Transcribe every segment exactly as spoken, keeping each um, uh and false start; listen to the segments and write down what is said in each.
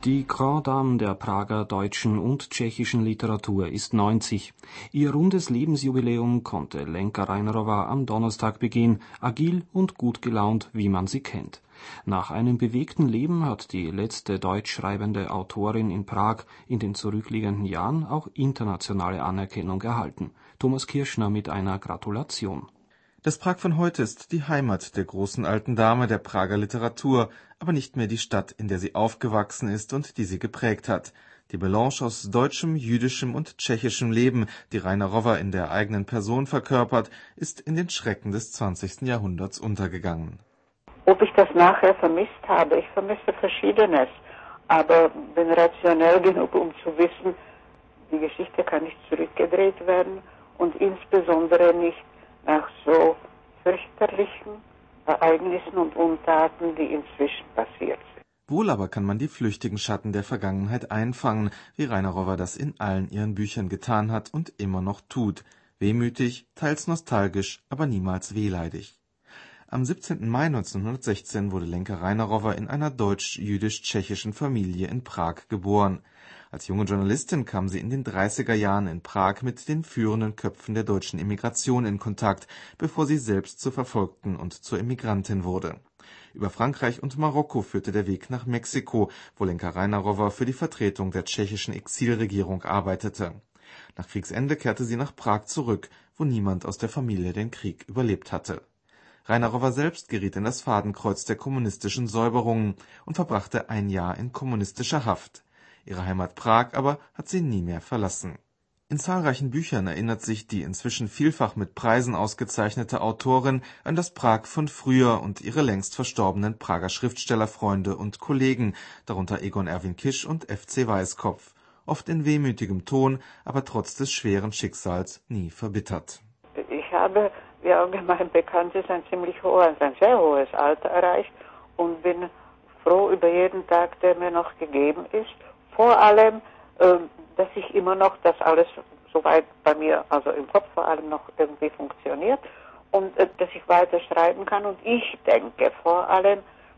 Die Grande Dame der Prager deutschen und tschechischen Literatur ist neunzig. Ihr rundes Lebensjubiläum konnte Lenka Reinerová am Donnerstag begehen, agil und gut gelaunt, wie man sie kennt. Nach einem bewegten Leben hat die letzte deutsch schreibende Autorin in Prag in den zurückliegenden Jahren auch internationale Anerkennung erhalten. Thomas Kirschner mit einer Gratulation. Das Prag von heute ist die Heimat der großen alten Dame der Prager Literatur, aber nicht mehr die Stadt, in der sie aufgewachsen ist und die sie geprägt hat. Die Melange aus deutschem, jüdischem und tschechischem Leben, die Reinerová in der eigenen Person verkörpert, ist in den Schrecken des zwanzigsten Jahrhunderts untergegangen. Ob ich das nachher vermisst habe? Ich vermisse Verschiedenes, aber bin rationell genug, um zu wissen, die Geschichte kann nicht zurückgedreht werden und insbesondere nicht nach so fürchterlichen Ereignissen und Untaten, die inzwischen passiert sind. Wohl aber kann man die flüchtigen Schatten der Vergangenheit einfangen, wie Reinerová das in allen ihren Büchern getan hat und immer noch tut. Wehmütig, teils nostalgisch, aber niemals wehleidig. Am siebzehnten Mai neunzehnhundertsechzehn wurde Lenka Reinerová in einer deutsch-jüdisch-tschechischen Familie in Prag geboren. Als junge Journalistin kam sie in den dreißiger Jahren in Prag mit den führenden Köpfen der deutschen Emigration in Kontakt, bevor sie selbst zur Verfolgten und zur Emigrantin wurde. Über Frankreich und Marokko führte der Weg nach Mexiko, wo Lenka Reinerová für die Vertretung der tschechischen Exilregierung arbeitete. Nach Kriegsende kehrte sie nach Prag zurück, wo niemand aus der Familie den Krieg überlebt hatte. Reinerová selbst geriet in das Fadenkreuz der kommunistischen Säuberungen und verbrachte ein Jahr in kommunistischer Haft. Ihre Heimat Prag aber hat sie nie mehr verlassen. In zahlreichen Büchern erinnert sich die inzwischen vielfach mit Preisen ausgezeichnete Autorin an das Prag von früher und ihre längst verstorbenen Prager Schriftstellerfreunde und Kollegen, darunter Egon Erwin Kisch und F C Weißkopf, oft in wehmütigem Ton, aber trotz des schweren Schicksals nie verbittert. Ich habe, wie allgemein bekannt ist, ein ziemlich hohes, ein sehr hohes Alter erreicht und bin froh über jeden Tag, der mir noch gegeben ist. Vor allem, äh, dass ich immer noch, das alles soweit bei mir, also im Kopf vor allem noch irgendwie funktioniert und äh, dass ich weiter schreiben kann. Und ich denke vor allem,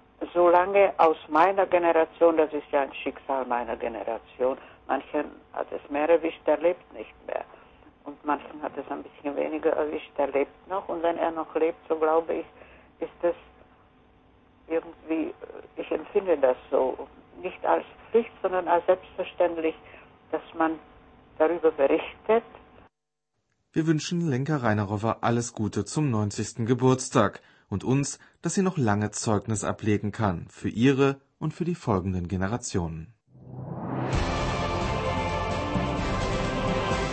solange aus meiner Generation, das ist ja ein Schicksal meiner Generation, manchen hat es mehr erwischt, der lebt nicht mehr. Und manchen hat es ein bisschen weniger erwischt, der lebt noch. Und wenn er noch lebt, so glaube ich, ist es irgendwie, ich empfinde das so, nicht als Pflicht, sondern als selbstverständlich, dass man darüber berichtet. Wir wünschen Lenka Reinerová alles Gute zum neunzigsten Geburtstag und uns, dass sie noch lange Zeugnis ablegen kann für ihre und für die folgenden Generationen.